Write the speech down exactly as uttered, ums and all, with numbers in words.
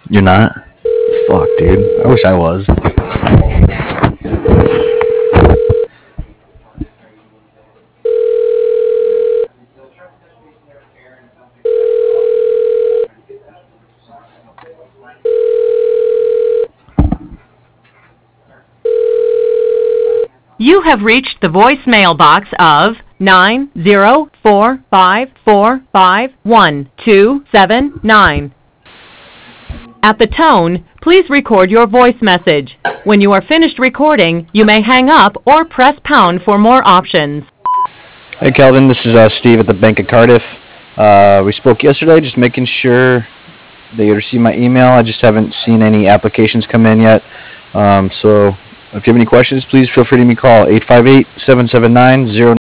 You're not? Fuck, dude. I wish I was. You have reached the voicemail box of nine zero four five four five one two seven nine. At the tone, please record your voice message. When you are finished recording, you may hang up or press pound for more options. Hey, Kelvin. This is uh, Steve at the Bank of Cardiff. Uh, we spoke yesterday, just making sure that you received my email. I just haven't seen any applications come in yet. Um, so if you have any questions, please feel free to give me a call, eight five eight, seven seven nine, zero